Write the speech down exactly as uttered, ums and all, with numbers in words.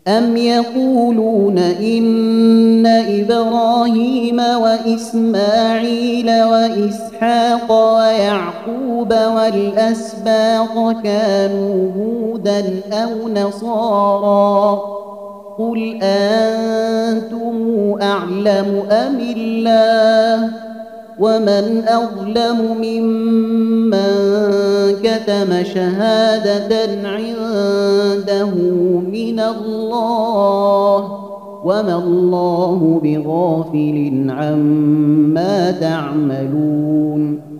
أم يقولون إن إبراهيم وإسماعيل وإسحاق ويعقوب والأسباط كانوا هودا أو نصارى قل أنتم أعلم أم الله ومن أظلم ممن كتم شهادة عنده من الله وما الله بغافل عما تعملون